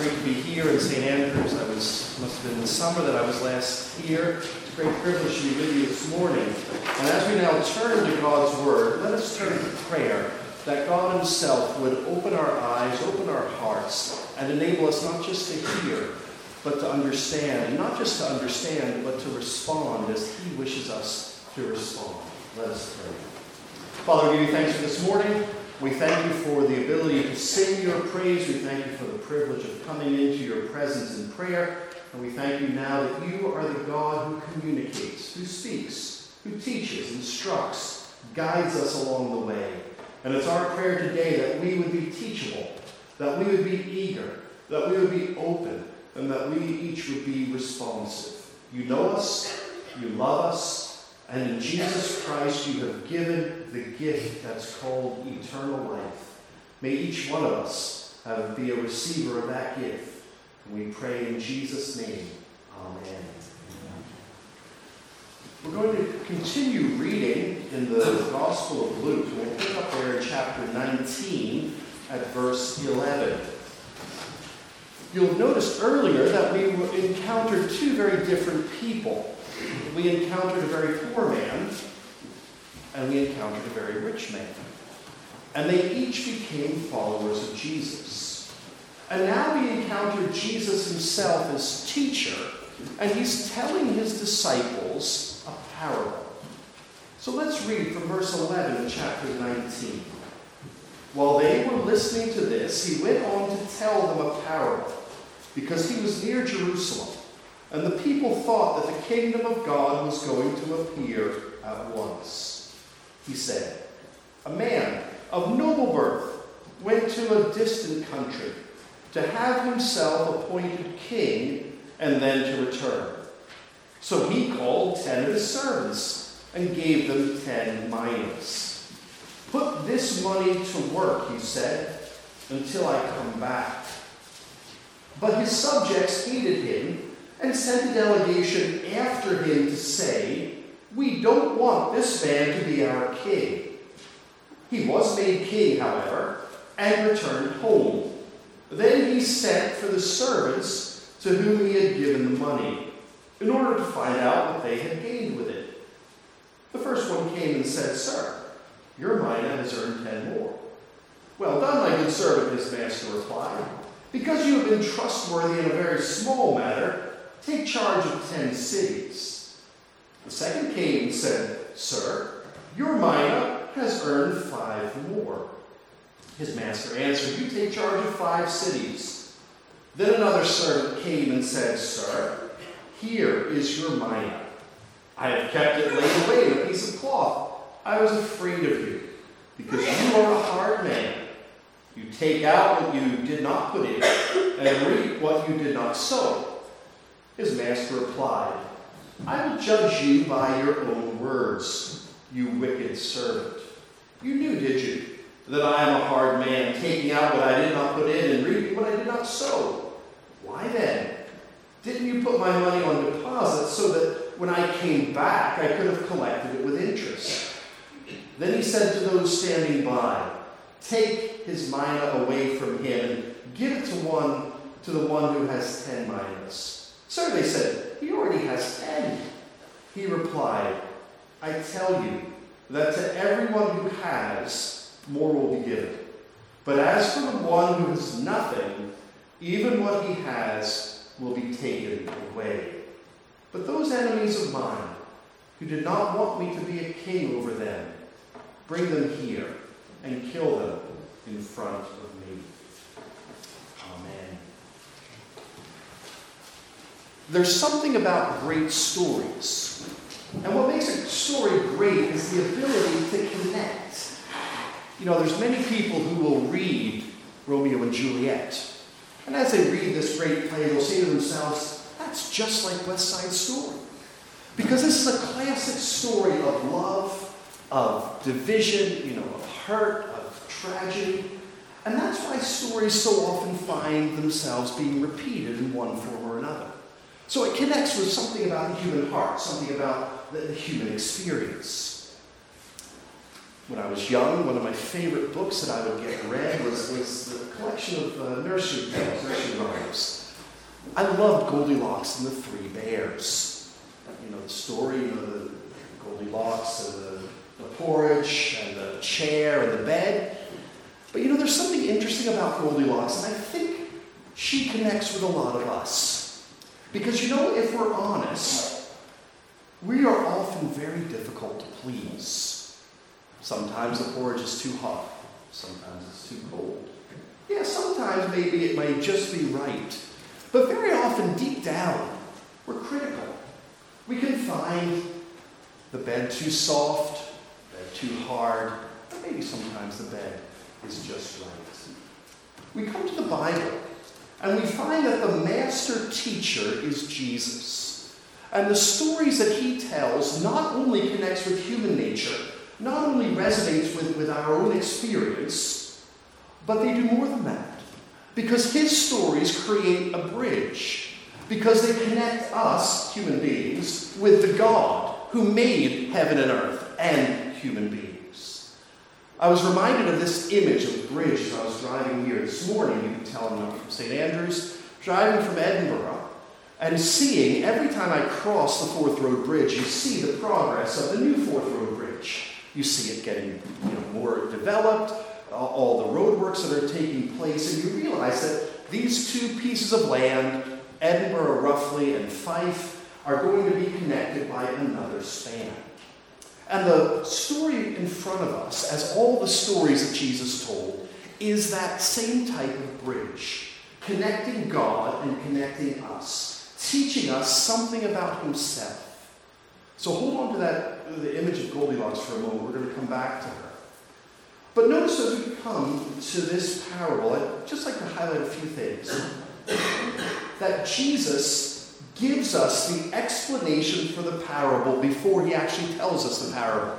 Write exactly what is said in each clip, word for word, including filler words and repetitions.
great to be here in Saint Andrews. I was, must have been in the summer that I was last here. It's a great privilege to be with you this morning. And as we now turn to God's Word, let us turn to prayer, that God Himself would open our eyes, open our hearts, and enable us not just to hear, but to understand. And not just to understand, but to respond as He wishes us to respond. Let us pray. Father, we give you thanks for this morning. We thank you for the ability to sing your praise. We thank you for the privilege of coming into your presence in prayer. And we thank you now that you are the God who communicates, who speaks, who teaches, instructs, guides us along the way. And it's our prayer today that we would be teachable, that we would be eager, that we would be open, and that we each would be responsive. You know us, you love us, and in Jesus Christ you have given the gift that's called eternal life. May each one of us have, be a receiver of that gift. And we pray in Jesus' name. Amen. We're going to continue reading in the Gospel of Luke. And we'll pick up there in chapter nineteen at verse eleven. You'll notice earlier that we encountered two very different people. We encountered a very poor man, and we encountered a very rich man. And they each became followers of Jesus. And now we encounter Jesus himself as teacher, and he's telling his disciples a parable. So let's read from verse eleven of chapter nineteen. While they were listening to this, he went on to tell them a parable, because he was near Jerusalem. And the people thought that the kingdom of God was going to appear at once. He said, a man of noble birth went to a distant country to have himself appointed king and then to return. So he called ten of his servants and gave them ten minas. Put this money to work, he said, until I come back. But his subjects hated him and sent a delegation after him to say, we don't want this man to be our king. He was made king, however, and returned home. Then he sent for the servants to whom he had given the money, in order to find out what they had gained with it. The first one came and said, Sir, your mina has earned ten more. Well done, my good servant, his master replied. Because you have been trustworthy in a very small matter, take charge of ten cities. The second came and said, Sir, your mina has earned five more. His master answered, You take charge of five cities. Then another servant came and said, Sir, here is your mina. I have kept it laid away in a piece of cloth. I was afraid of you, because you are a hard man. You take out what you did not put in, and reap what you did not sow. His master replied, I will judge you by your own words, you wicked servant. You knew, did you, that I am a hard man, taking out what I did not put in and reaping what I did not sow? Why then didn't you put my money on deposit so that when I came back I could have collected it with interest? Then he said to those standing by, Take his mina away from him and give it to one to the one who has ten minas. Sir, they said, he already has ten. He replied, I tell you that to everyone who has, more will be given. But as for the one who has nothing, even what he has will be taken away. But those enemies of mine, who did not want me to be a king over them, bring them here and kill them in front of me. Amen. There's something about great stories. And what makes a story great is the ability to connect. You know, there's many people who will read Romeo and Juliet. And as they read this great play, they'll say to themselves, that's just like West Side Story. Because this is a classic story of love, of division, you know, of hurt, of tragedy. And that's why stories so often find themselves being repeated in one form or another. So it connects with something about the human heart, something about the, the human experience. When I was young, one of my favorite books that I would get read was, was the collection of uh, nursery tales, nursery rhymes. I loved Goldilocks and the Three Bears. You know the story, you know the Goldilocks and the, the porridge and the chair and the bed. But you know, there's something interesting about Goldilocks, and I think she connects with a lot of us. Because you know, if we're honest, we are often very difficult to please. Sometimes the porridge is too hot. Sometimes it's too cold. Yeah, sometimes maybe it might just be right. But very often, deep down, we're critical. We can find the bed too soft, the bed too hard, or maybe sometimes the bed is just right. We come to the Bible, and we find that the master teacher is Jesus. And the stories that he tells not only connects with human nature, not only resonates with, with our own experience, but they do more than that. Because his stories create a bridge. Because they connect us, human beings, with the God who made heaven and earth and human beings. I was reminded of this image of the bridge as I was driving here this morning. You can tell I'm not from Saint Andrews. Driving from Edinburgh and seeing, every time I cross the Forth Road Bridge, you see the progress of the new Forth Road Bridge. You see it getting you know, more developed, all the roadworks that are taking place, and you realize that these two pieces of land, Edinburgh roughly and Fife, are going to be connected by another span. And the story in front of us, as all the stories that Jesus told, is that same type of bridge, connecting God and connecting us, teaching us something about himself. So hold on to that, the image of Goldilocks for a moment. We're going to come back to her. But notice as we come to this parable, I'd just like to highlight a few things. That Jesus gives us the explanation for the parable before he actually tells us the parable.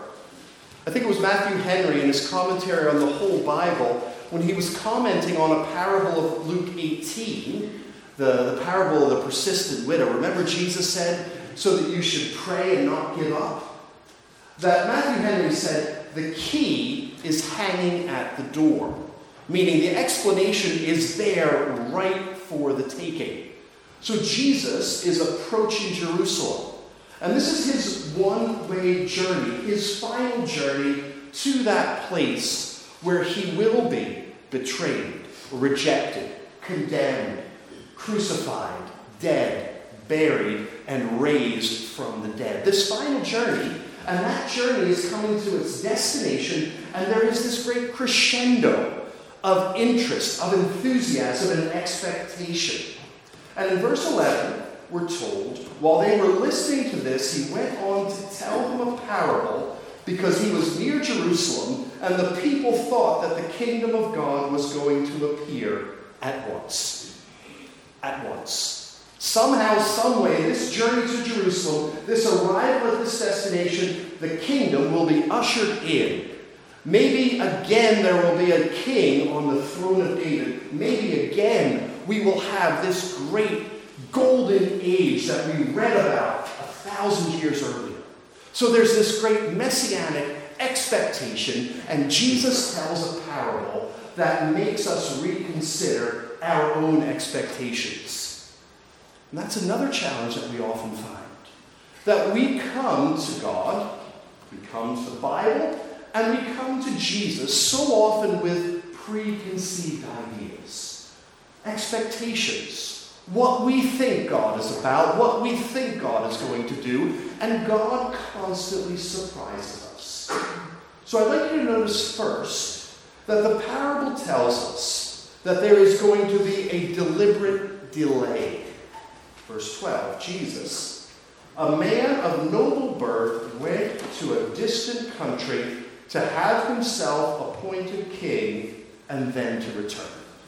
I think it was Matthew Henry in his commentary on the whole Bible, when he was commenting on a parable of Luke eighteen, the, the parable of the persistent widow. Remember Jesus said, so that you should pray and not give up? That Matthew Henry said, the key is hanging at the door. Meaning the explanation is there right for the taking. So Jesus is approaching Jerusalem. And this is his one-way journey, his final journey to that place where he will be betrayed, rejected, condemned, crucified, dead, buried, and raised from the dead. This final journey, and that journey is coming to its destination, and there is this great crescendo of interest, of enthusiasm, and expectation. And in verse eleven, we're told, while they were listening to this, he went on to tell them a parable because he was near Jerusalem, and the people thought that the kingdom of God was going to appear at once. At once. Somehow, some way, this journey to Jerusalem, this arrival at this destination, the kingdom will be ushered in. Maybe again there will be a king on the throne of David. Maybe again we will have this great golden age that we read about a thousand years earlier. So there's this great messianic expectation, and Jesus tells a parable that makes us reconsider our own expectations. And that's another challenge that we often find. That we come to God, we come to the Bible, and we come to Jesus so often with preconceived ideas, expectations, what we think God is about, what we think God is going to do, and God constantly surprises us. So I'd like you to notice first that the parable tells us that there is going to be a deliberate delay. Verse twelve, Jesus, a man of noble birth, went to a distant country to have himself appointed king and then to return.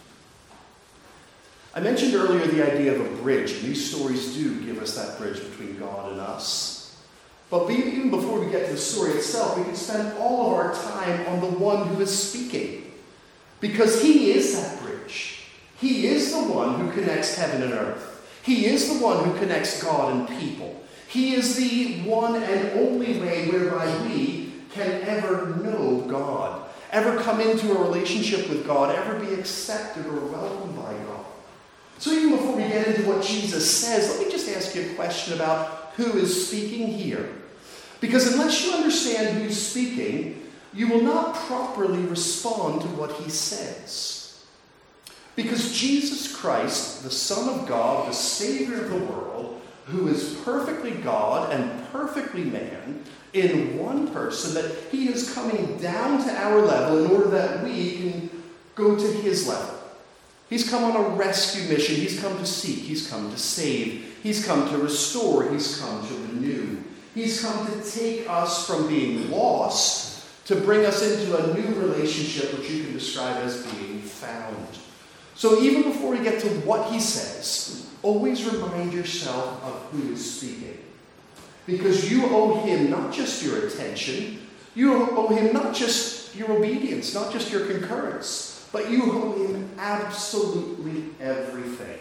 I mentioned earlier the idea of a bridge, and these stories do give us that bridge between God and us. But even before we get to the story itself, we can spend all of our time on the one who is speaking. Because he is that bridge. He is the one who connects heaven and earth. He is the one who connects God and people. He is the one and only way whereby we can ever know God, ever come into a relationship with God, ever be accepted or welcomed by God. So even before we get get into what Jesus says, let me just ask you a question about who is speaking here. Because unless you understand who's speaking, you will not properly respond to what he says. Because Jesus Christ, the Son of God, the Savior of the world, who is perfectly God and perfectly man, in one person, that he is coming down to our level in order that we can go to his level. He's come on a rescue mission. He's come to seek. He's come to save. He's come to restore. He's come to renew. He's come to take us from being lost to bring us into a new relationship which you can describe as being found. So even before we get to what he says, always remind yourself of who is speaking. Because you owe him not just your attention, you owe him not just your obedience, not just your concurrence, but you owe him absolutely everything.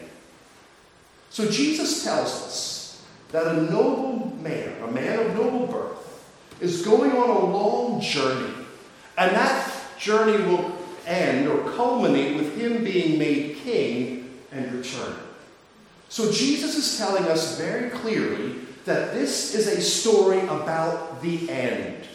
So Jesus tells us that a noble man, a man of noble birth, is going on a long journey, and that journey will end or culminate with him being made king and returning. So Jesus is telling us very clearly that this is a story about the end.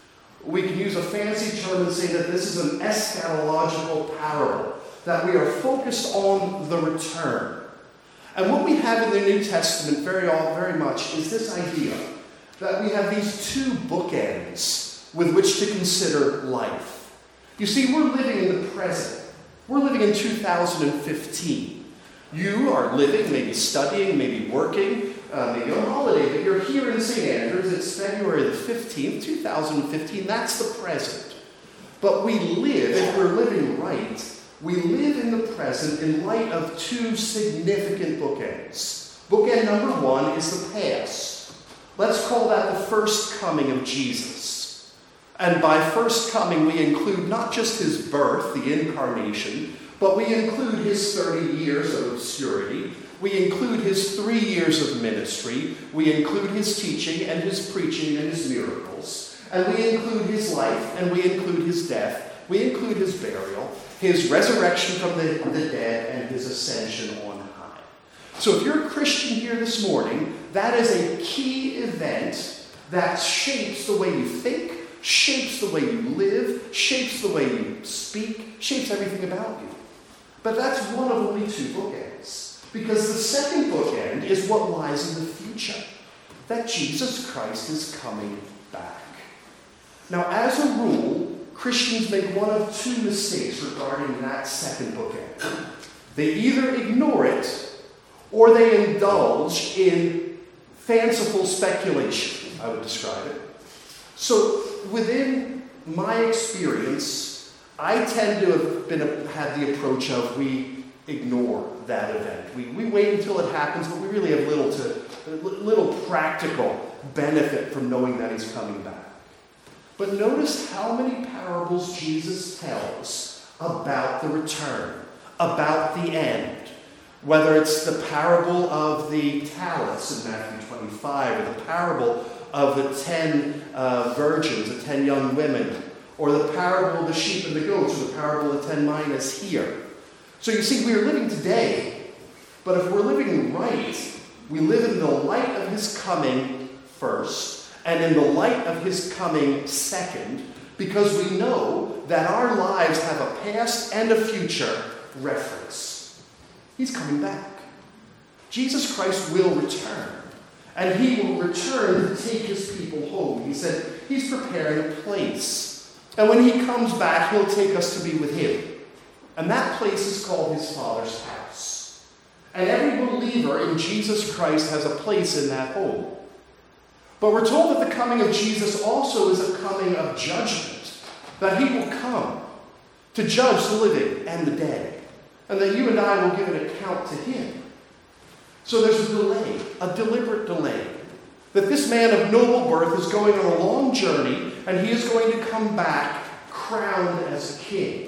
We can use a fancy term and say that this is an eschatological parable, that we are focused on the return. And what we have in the New Testament very, very much is this idea that we have these two bookends with which to consider life. You see, we're living in the present. We're living in two thousand fifteen. You are living, maybe studying, maybe working, uh, maybe on holiday, but you're here in Saint Andrews. It's February the fifteenth, two thousand fifteen. That's the present. But we live, if we're living right, we live in the present in light of two significant bookends. Bookend number one is the past. Let's call that the first coming of Jesus. And by first coming, we include not just his birth, the incarnation, but we include his thirty years of obscurity. We include his three years of ministry. We include his teaching and his preaching and his miracles. And we include his life, and we include his death. We include his burial, his resurrection from the, the dead, and his ascension on high. So if you're a Christian here this morning, that is a key event that shapes the way you think, shapes the way you live, shapes the way you speak, shapes everything about you. But that's one of only two bookends. Because the second bookend is what lies in the future, that Jesus Christ is coming back. Now, as a rule, Christians make one of two mistakes regarding that second bookend. They either ignore it, or they indulge in fanciful speculation, I would describe it. So, within my experience, I tend to have been a, had the approach of we ignore that event. We, we wait until it happens, but we really have little to little practical benefit from knowing that he's coming back. But notice how many parables Jesus tells about the return, about the end. Whether it's the parable of the talents in Matthew twenty-five, or the parable of the ten uh, virgins, the ten young women, or the parable of the sheep and the goats, or the parable of the ten minas here. So you see, we are living today, but if we're living right, we live in the light of his coming first, and in the light of his coming second, because we know that our lives have a past and a future reference. He's coming back. Jesus Christ will return, and he will return to take his people home. He said he's preparing a place, and when he comes back, he'll take us to be with him. And that place is called his Father's house. And every believer in Jesus Christ has a place in that home. But we're told that the coming of Jesus also is a coming of judgment, that he will come to judge the living and the dead, and that you and I will give an account to him. So there's a delay, a deliberate delay, that this man of noble birth is going on a long journey, and he is going to come back crowned as a king.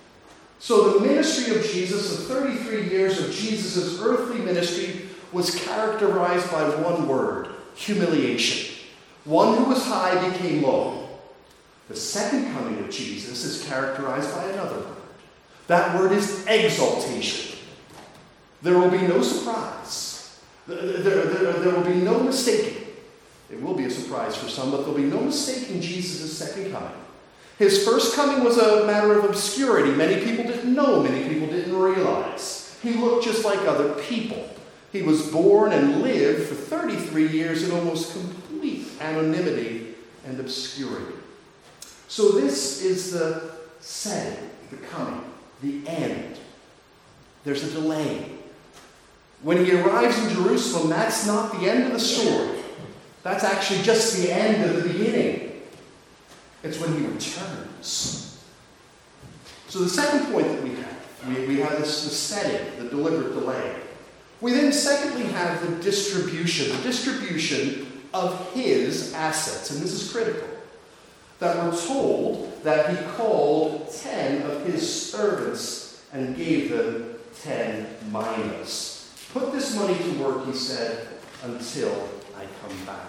So the ministry of Jesus, the thirty-three years of Jesus' earthly ministry, was characterized by one word: humiliation. One who was high became low. The second coming of Jesus is characterized by another word. That word is exaltation. There will be no surprise. There, there, there, there will be no mistaking. It will be a surprise for some, but there will be no mistaking Jesus' second coming. His first coming was a matter of obscurity. Many people didn't know. Many people didn't realize. He looked just like other people. He was born and lived for thirty-three years in almost complete anonymity and obscurity. So this is the setting, the coming, the end. There's a delay. When he arrives in Jerusalem, that's not the end of the story. That's actually just the end of the beginning. It's when he returns. So the second point that we have, we, we have this the setting, the deliberate delay. We then secondly have the distribution, the distribution of his assets. And this is critical. That we're told that he called ten of his servants and gave them ten minas. Put this money to work, he said, until I come back.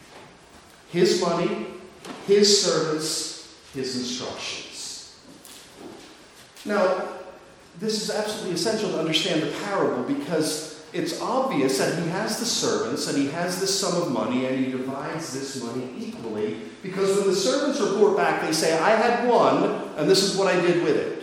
His money, his service, his instructions. Now, this is absolutely essential to understand the parable because it's obvious that he has the servants and he has this sum of money and he divides this money equally because when the servants report back, they say, I had one and this is what I did with it.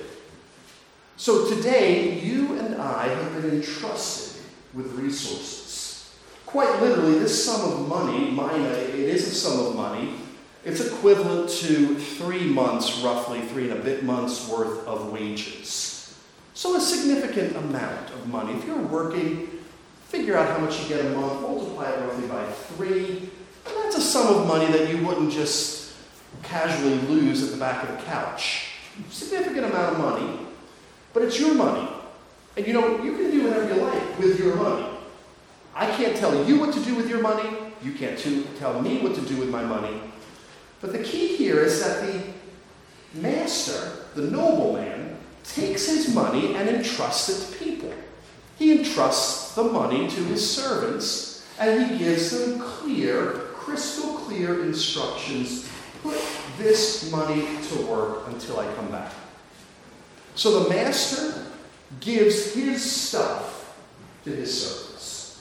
So today, you and I have been entrusted with resources. Quite literally, this sum of money, mina, it is a sum of money. It's equivalent to three months, roughly three and a bit months worth of wages. So a significant amount of money. If you're working, figure out how much you get a month, multiply it roughly by three, and that's a sum of money that you wouldn't just casually lose at the back of the couch. Significant amount of money, but it's your money. And you know, you can do whatever you like with your money. I can't tell you what to do with your money. You can't tell me what to do with my money. But the key here is that the master, the nobleman, takes his money and entrusts it to people. He entrusts the money to his servants, and he gives them clear, crystal clear instructions. Put this money to work until I come back. So the master gives his stuff to his servants.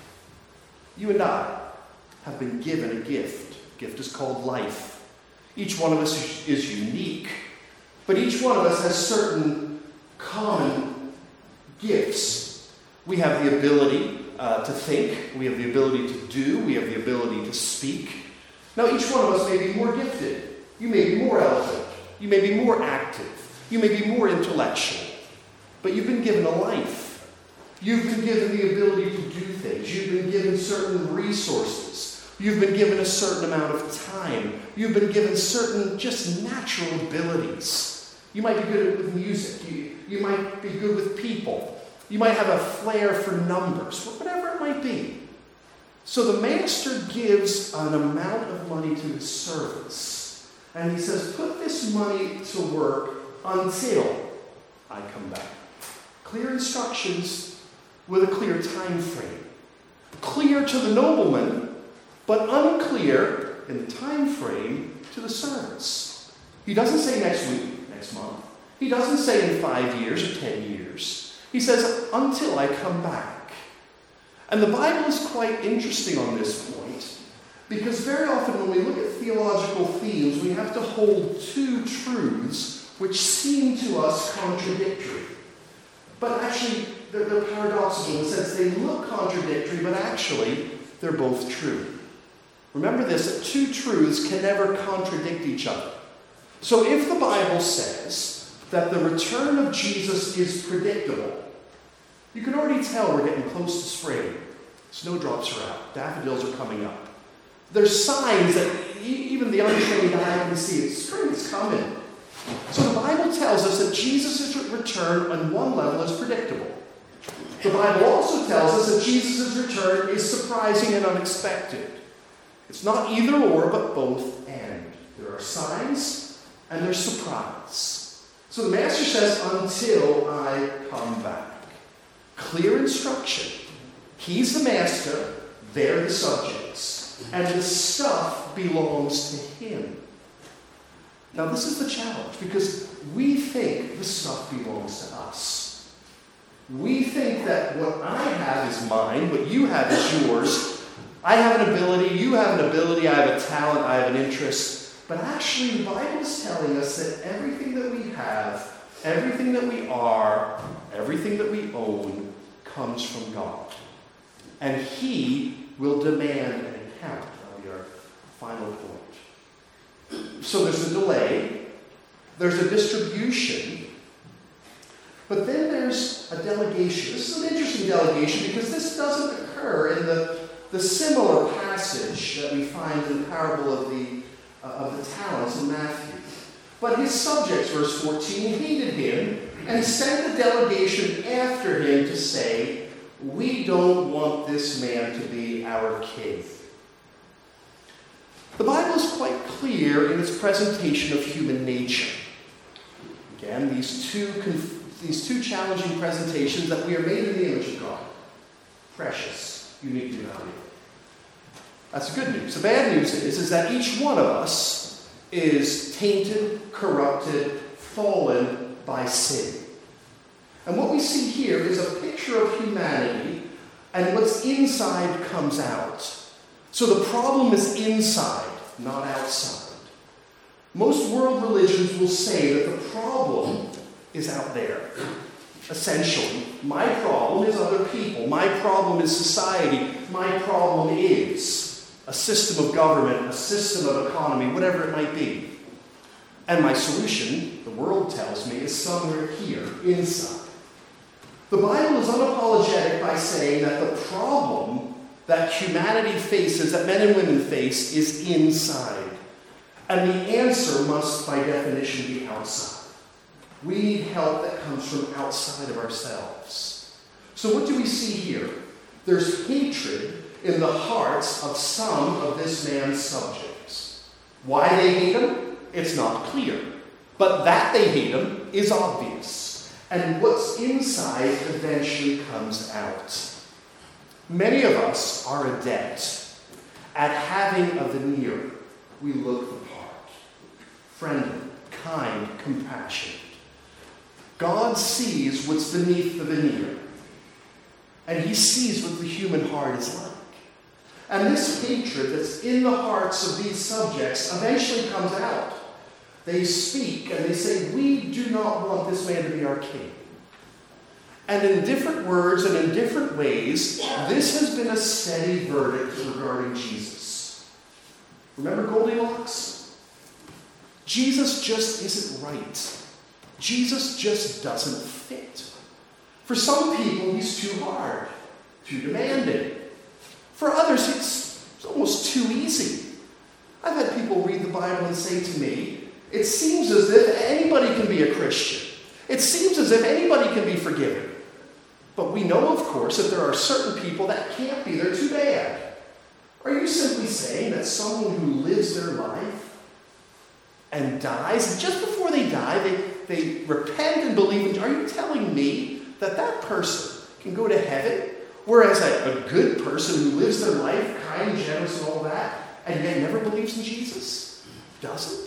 You and I have been given a gift. The gift is called life. Each one of us is unique, but each one of us has certain common gifts. We have the ability uh, to think. We have the ability to do. We have the ability to speak. Now, each one of us may be more gifted. You may be more eloquent. You may be more active. You may be more intellectual. But you've been given a life. You've been given the ability to do things. You've been given certain resources. You've been given a certain amount of time. You've been given certain just natural abilities. You might be good with music. You, you might be good with people. You might have a flair for numbers, whatever it might be. So the master gives an amount of money to his servants. And he says, put this money to work until I come back. Clear instructions with a clear time frame. Clear to the nobleman, but unclear in the time frame to the servants. He doesn't say next week, next month. He doesn't say in five years or ten years. He says, until I come back. And the Bible is quite interesting on this point, because very often when we look at theological themes, we have to hold two truths which seem to us contradictory. But actually, they're, they're paradoxical in the sense they look contradictory, but actually, they're both true. Remember this, that two truths can never contradict each other. So if the Bible says that the return of Jesus is predictable, you can already tell we're getting close to spring. Snowdrops are out. Daffodils are coming up. There's signs that even the untrained eye can see it. Spring is coming. So the Bible tells us that Jesus' return on one level is predictable. The Bible also tells us that Jesus' return is surprising and unexpected. It's not either or, but both and. There are signs and there's surprise. So the Master says, until I come back. Clear instruction. He's the master, they're the subjects, and the stuff belongs to him. Now this is the challenge, because we think the stuff belongs to us. We think that what I have is mine, what you have is yours. I have an ability, you have an ability, I have a talent, I have an interest. But actually, the Bible is telling us that everything that we have, everything that we are, everything that we own comes from God. And He will demand an account. That'll be our final point. So there's a delay, there's a distribution, but then there's a delegation. This is an interesting delegation because this doesn't occur in the, the similar passage that we find in the parable of the, uh, of the talents in Matthew. But his subjects, verse fourteen, hated him and sent a delegation after him to say, "We don't want this man to be our king." The Bible is quite clear in its presentation of human nature. Again, these two, these two challenging presentations that we are made in the image of God. Precious, unique, and valuable. That's the good news. The bad news is, is that each one of us is tainted, corrupted, fallen by sin. And what we see here is a picture of humanity, and what's inside comes out. So the problem is inside, not outside. Most world religions will say that the problem is out there. Essentially, my problem is other people. My problem is society. My problem is a system of government, a system of economy, whatever it might be. And my solution, the world tells me, is somewhere here, inside. The Bible is unapologetic by saying that the problem that humanity faces, that men and women face, is inside. And the answer must, by definition, be outside. We need help that comes from outside of ourselves. So what do we see here? There's hatred in the hearts of some of this man's subjects. Why they hate him? It's not clear. But that they hate him is obvious. And what's inside eventually comes out. Many of us are adept at having a veneer. We look the part. Friendly, kind, compassionate. God sees what's beneath the veneer. And He sees what the human heart is like. And this hatred that's in the hearts of these subjects eventually comes out. They speak and they say, "We do not want this man to be our king." And in different words and in different ways, this has been a steady verdict regarding Jesus. Remember Goldilocks? Jesus just isn't right. Jesus just doesn't fit. For some people, He's too hard, too demanding. For others, it's, it's almost too easy. I've had people read the Bible and say to me, it seems as if anybody can be a Christian. It seems as if anybody can be forgiven. But we know, of course, that there are certain people that can't be. They're too bad. Are you simply saying that someone who lives their life and dies, and just before they die, they, they repent and believe in, are you telling me that that person can go to heaven, whereas a, a good person who lives their life, kind, generous, and all that, and yet never believes in Jesus, doesn't?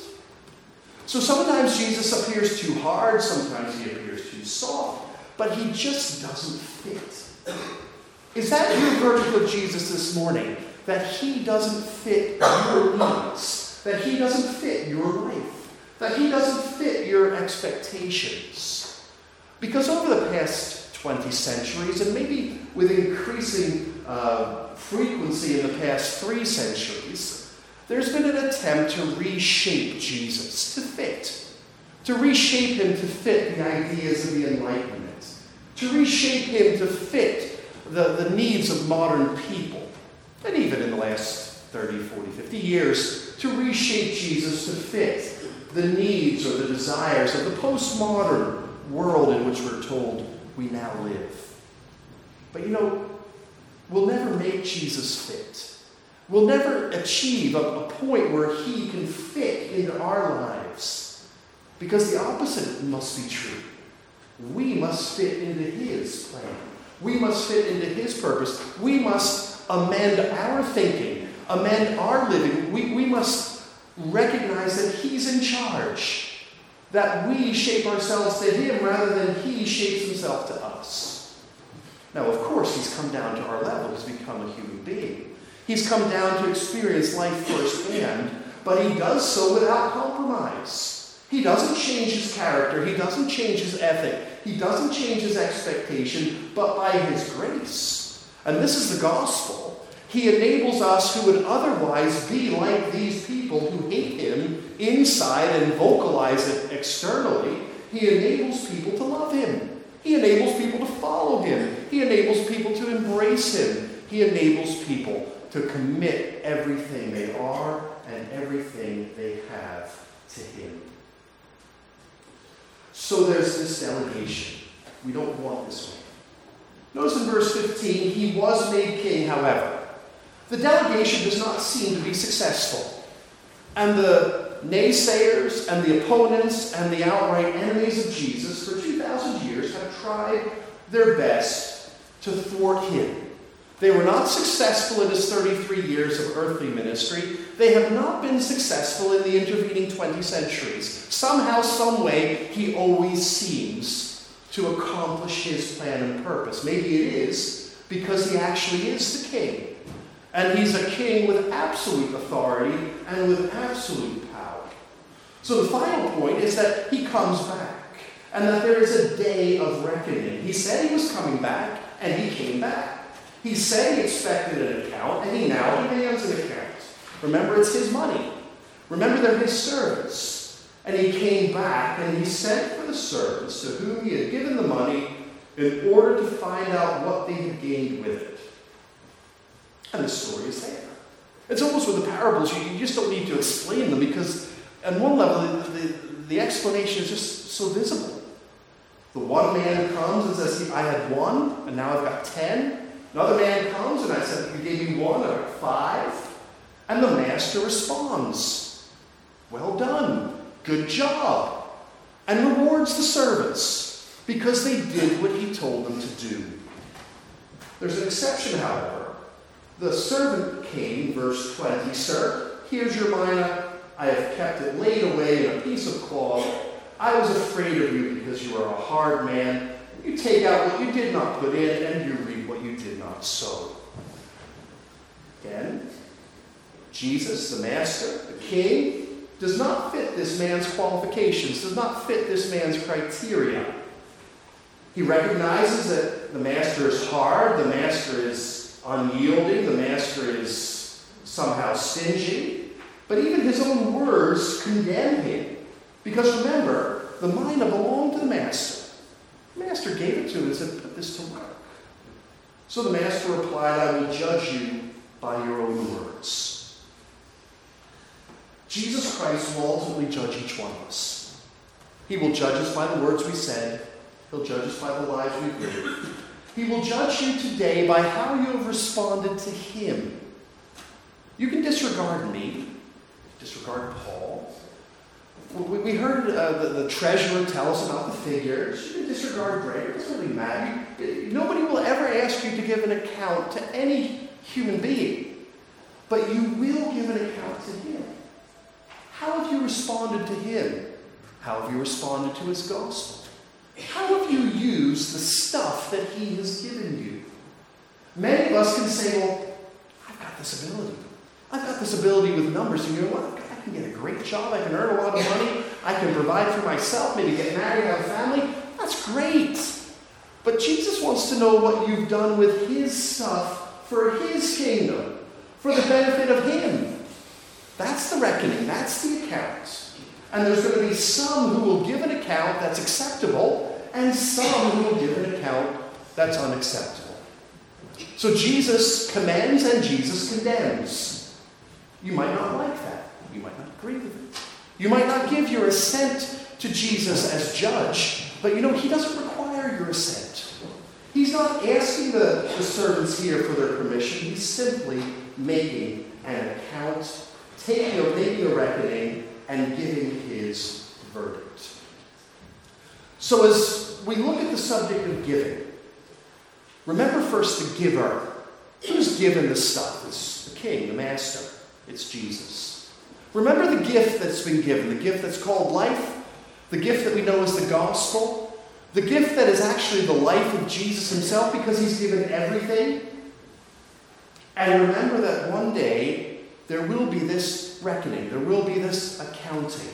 So sometimes Jesus appears too hard, sometimes He appears too soft. But He just doesn't fit. Is that your verdict of Jesus this morning? That He doesn't fit your needs? That He doesn't fit your life? That He doesn't fit your expectations? Because over the past twenty centuries, and maybe with increasing uh, frequency in the past three centuries, there's been an attempt to reshape Jesus to fit. To reshape Him to fit the ideas of the Enlightenment. To reshape Him to fit the, the needs of modern people. And even in the last thirty, forty, fifty years, to reshape Jesus to fit the needs or the desires of the postmodern world in which we're told we now live. But you know, we'll never make Jesus fit. We'll never achieve a, a point where He can fit into our lives. Because the opposite must be true. We must fit into His plan. We must fit into His purpose. We must amend our thinking, amend our living. We, we must recognize that He's in charge. That we shape ourselves to Him rather than He shapes Himself to us. Now, of course, he's come down to our level. He's become a human being. He's come down to experience life firsthand, but he does so without compromise. He doesn't change his character. He doesn't change his ethic. He doesn't change his expectation, but by his grace. And this is the gospel. He enables us who would otherwise be like these people who hate him inside and vocalize it externally. He enables people to love him. He enables people to follow him. He enables people to embrace him. He enables people to commit everything they are and everything they have to him. So there's this delegation. We don't want this way. Notice in verse fifteen, he was made king, however. The delegation does not seem to be successful. And the naysayers and the opponents and the outright enemies of Jesus for two thousand years have tried their best to thwart him. They were not successful in his thirty-three years of earthly ministry. They have not been successful in the intervening twenty centuries. Somehow, some way, he always seems to accomplish his plan and purpose. Maybe it is because he actually is the king. And he's a king with absolute authority and with absolute power. So the final point is that he comes back and that there is a day of reckoning. He said he was coming back, and he came back. He said he expected an account, and he now demands an account. Remember, it's his money. Remember, they're his servants. And he came back, and he sent for the servants to whom he had given the money in order to find out what they had gained with it. And the story is there. It's almost with the parables, you, you just don't need to explain them, because on one level, the, the, the explanation is just so visible. The one man comes and says, I had one, and now I've got ten. Another man comes and I said, you gave me one, I got five. And the master responds, well done, good job, and rewards the servants because they did what he told them to do. There's an exception, however. The servant came, verse twenty, sir, here's your mina. I have kept it laid away in a piece of cloth. I was afraid of you because you are a hard man. You take out what you did not put in, and you reap what you did not sow. Again, Jesus, the master, the king, does not fit this man's qualifications, does not fit this man's criteria. He recognizes that the master is hard, the master is unyielding, the master is somehow stingy, but even his own words condemn him. Because remember, the mina belonged to the master. The master gave it to him and said, put this to work. So the master replied, I will judge you by your own words. Jesus Christ will ultimately judge each one of us. He will judge us by the words we said. He'll judge us by the lives we've lived. He will judge you today by how you have responded to him. You can disregard me, disregard Paul. We heard uh, the, the treasurer tell us about the figures. You can disregard Greg. It doesn't really matter. You, nobody will ever ask you to give an account to any human being. But you will give an account to him. How have you responded to him? How have you responded to his gospel? How have you used the stuff that he has given you? Many of us can say, well, I've got this ability. I've got this ability with numbers. And you know what? I can get a great job. I can earn a lot of money. I can provide for myself, maybe get married, have a family. That's great. But Jesus wants to know what you've done with his stuff for his kingdom, for the benefit of him. That's the reckoning. That's the account. And there's going to be some who will give an account that's acceptable and some who will give an account that's unacceptable. So Jesus commends and Jesus condemns. You might not like that. You might not agree with it. You might not give your assent to Jesus as judge, but you know, he doesn't require your assent. He's not asking the, the servants here for their permission. He's simply making an account, taking a, making a reckoning, and giving his verdict. So as we look at the subject of giving, remember first the giver. Who's given the stuff? It's the king, the master. It's Jesus. Remember the gift that's been given, the gift that's called life, the gift that we know as the gospel. The gift that is actually the life of Jesus himself because he's given everything. And remember that one day there will be this reckoning. There will be this accounting.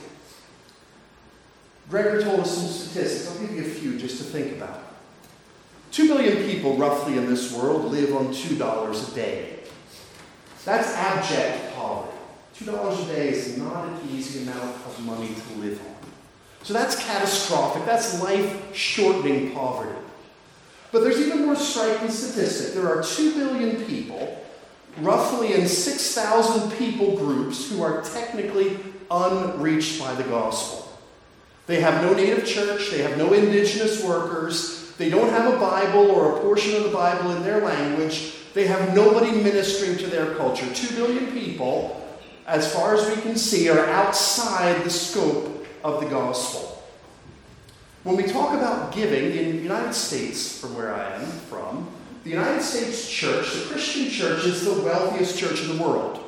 Gregor told us some statistics. I'll give you a few just to think about. Two billion people roughly in this world live on two dollars a day. That's abject poverty. two dollars a day is not an easy amount of money to live on. So that's catastrophic. That's life-shortening poverty. But there's even more striking statistic. There are two billion people, roughly in six thousand people groups, who are technically unreached by the gospel. They have no native church. They have no indigenous workers. They don't have a Bible or a portion of the Bible in their language. They have nobody ministering to their culture. Two billion people, as far as we can see, are outside the scope of the gospel. When we talk about giving in the United States, from where I am from, the United States church, the Christian church, is the wealthiest church in the world.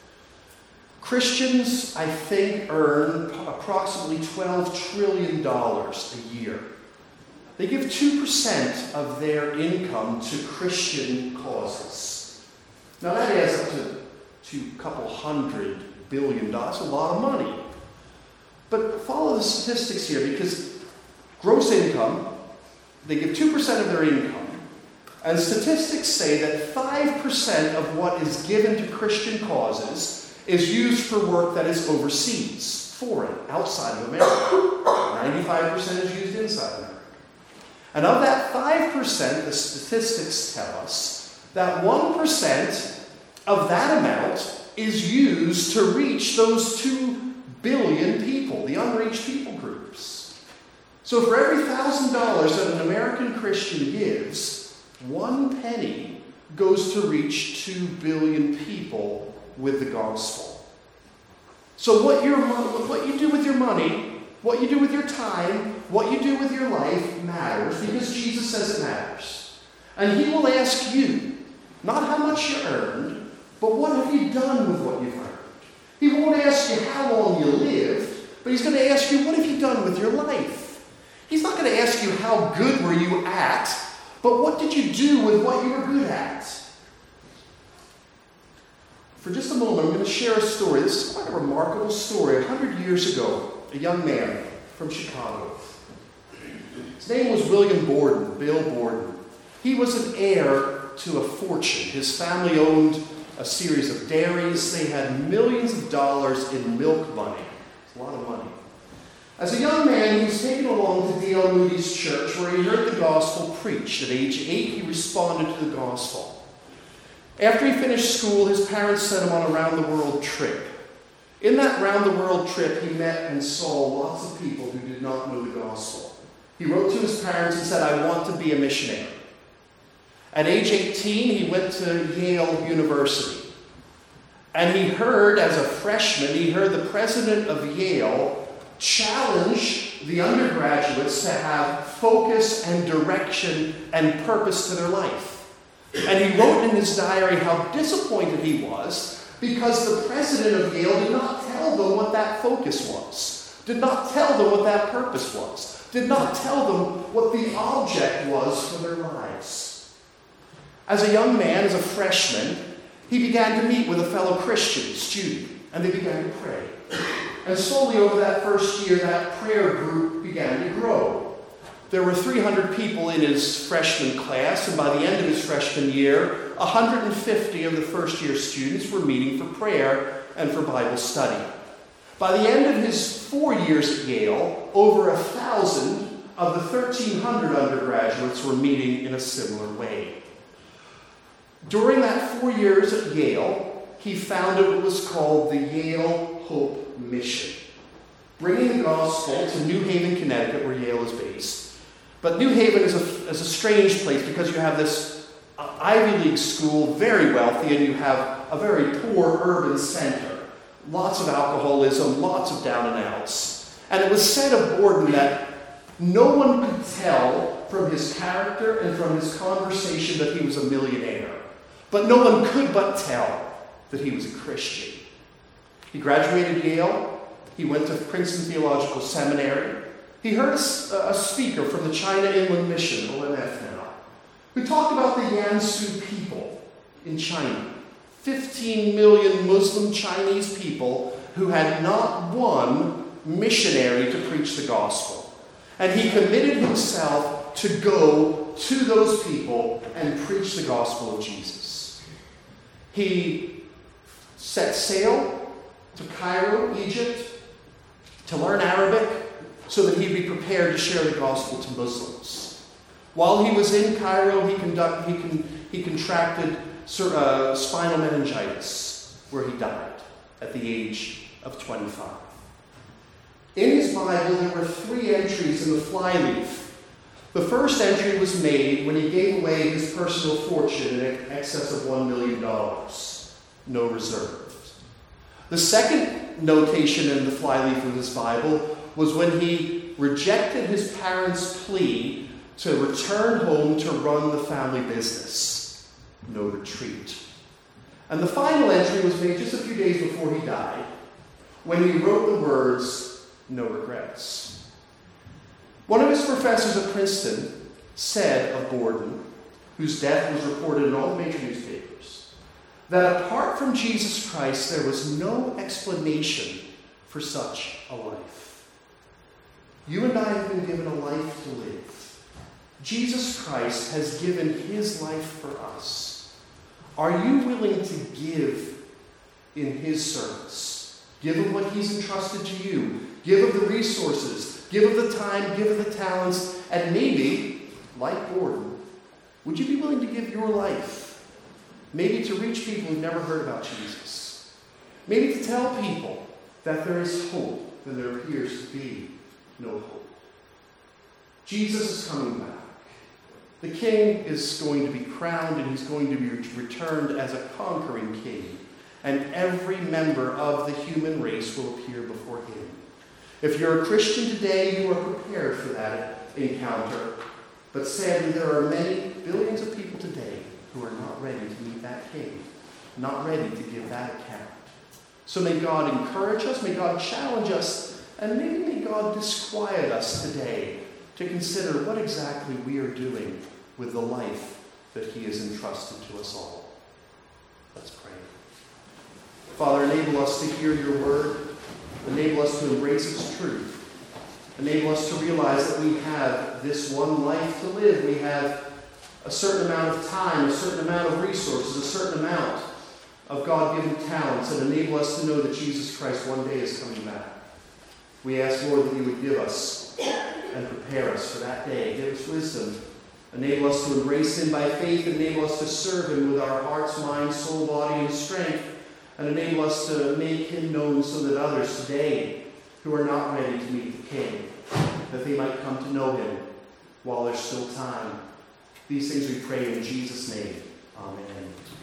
Christians, I think, earn approximately twelve trillion dollars a year. They give two percent of their income to Christian causes. Now that adds up to, to a couple hundred billion dollars. That's a lot of money. But follow the statistics here, because gross income, they give two percent of their income. And statistics say that five percent of what is given to Christian causes is used for work that is overseas, foreign, outside of America. ninety-five percent is used inside America. And of that five percent, the statistics tell us that one percent of that amount is used to reach those two billion people, the unreached people groups. So for every one thousand dollars that an American Christian gives, one penny goes to reach two billion people with the gospel. So what, your, what you do with your money, what you do with your time, what you do with your life matters, because Jesus says it matters. And he will ask you, not how much you earned, but what have you done with what you've earned. He won't ask you how long you lived, but he's going to ask you, what have you done with your life? He's not going to ask you how good were you at, but what did you do with what you were good at? For just a moment, I'm going to share a story. This is quite a remarkable story. A hundred years ago, a young man from Chicago. His name was William Borden, Bill Borden. He was an heir to a fortune. His family owned a series of dairies. They had millions of dollars in milk money. It's a lot of money. As a young man, he was taken along to D L Moody's church, where he heard the gospel preached. At age eight, he responded to the gospel. After he finished school, his parents sent him on a round-the-world trip. In that round-the-world trip, he met and saw lots of people who did not know the gospel. He wrote to his parents and said, I want to be a missionary. At age eighteen, he went to Yale University. And he heard, as a freshman, he heard the president of Yale challenge the undergraduates to have focus and direction and purpose to their life. And he wrote in his diary how disappointed he was because the president of Yale did not tell them what that focus was, did not tell them what that purpose was, did not tell them what the object was for their lives. As a young man, as a freshman, he began to meet with a fellow Christian student, and they began to pray. And slowly over that first year, that prayer group began to grow. There were three hundred people in his freshman class, and by the end of his freshman year, one hundred fifty of the first-year students were meeting for prayer and for Bible study. By the end of his four years at Yale, over a thousand of the thirteen hundred undergraduates were meeting in a similar way. During that four years at Yale, he founded what was called the Yale Hope Mission, bringing the gospel to New Haven, Connecticut, where Yale is based. But New Haven is a, is a strange place because you have this uh, Ivy League school, very wealthy, and you have a very poor urban center. Lots of alcoholism, lots of down and outs. And it was said of Borden that no one could tell from his character and from his conversation that he was a millionaire. But no one could but tell that he was a Christian. He graduated Yale. He went to Princeton Theological Seminary. he heard a, a speaker from the China Inland Mission, O M F now, who talked about the Yansu people in China. fifteen million Muslim Chinese people who had not one missionary to preach the gospel. And he committed himself to go to those people and preach the gospel of Jesus. He set sail to Cairo, Egypt, to learn Arabic so that he'd be prepared to share the gospel to Muslims. While he was in Cairo, he, conduct, he, con, he contracted uh, spinal meningitis, where he died at the age of twenty-five. In his Bible, there were three entries in the flyleaf. The first entry was made when he gave away his personal fortune in excess of one million dollars. No reserves. The second notation in the flyleaf of his Bible was when he rejected his parents' plea to return home to run the family business. No retreat. And the final entry was made just a few days before he died, when he wrote the words, "No regrets." One of his professors at Princeton said of Borden, whose death was reported in all the major newspapers, that apart from Jesus Christ, there was no explanation for such a life. You and I have been given a life to live. Jesus Christ has given his life for us. Are you willing to give in his service? Give of what he's entrusted to you. Give of the resources. Give of the time. Give of the talents. And maybe, like Borden, would you be willing to give your life? Maybe to reach people who've never heard about Jesus. Maybe to tell people that there is hope when there appears to be no hope. Jesus is coming back. The king is going to be crowned, and he's going to be returned as a conquering king. And every member of the human race will appear before him. If you're a Christian today, you are prepared for that encounter. But sadly, there are many, billions of people today who are not ready to meet that king, not ready to give that account. So may God encourage us, may God challenge us, and maybe may God disquiet us today to consider what exactly we are doing with the life that he has entrusted to us all. Let's pray. Father, enable us to hear your word. Enable us to embrace its truth. Enable us to realize that we have this one life to live. We have a certain amount of time, a certain amount of resources, a certain amount of God-given talents, and enable us to know that Jesus Christ one day is coming back. We ask, Lord, that you would give us and prepare us for that day. Give us wisdom. Enable us to embrace him by faith. Enable us to serve him with our hearts, mind, soul, body, and strength. And enable us to make him known so that others today who are not ready to meet the king, that they might come to know him while there's still time. These things we pray in Jesus' name. Amen.